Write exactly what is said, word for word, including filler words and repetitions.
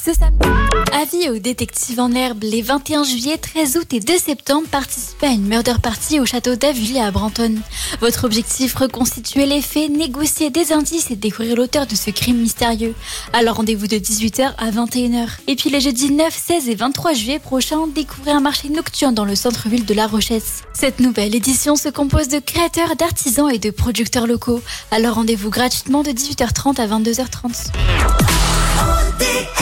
ce samedi. Avis aux détectives en herbe, les vingt et un juillet, treize août et deux septembre, participez à une murder party au château d'Avully à Brantôme. Votre objectif, reconstituer les faits, négocier des indices et découvrir l'auteur de ce crime mystérieux. Alors rendez-vous de dix-huit heures à vingt et une heures. Et puis les jeudis neuf, seize et vingt-trois juillet prochains, découvrez un marché nocturne dans le centre-ville de La Rochette. Cette nouvelle édition se compose de créateurs, d'artisans et de producteurs locaux. Alors rendez-vous gratuitement de dix-huit heures trente à vingt-deux heures trente.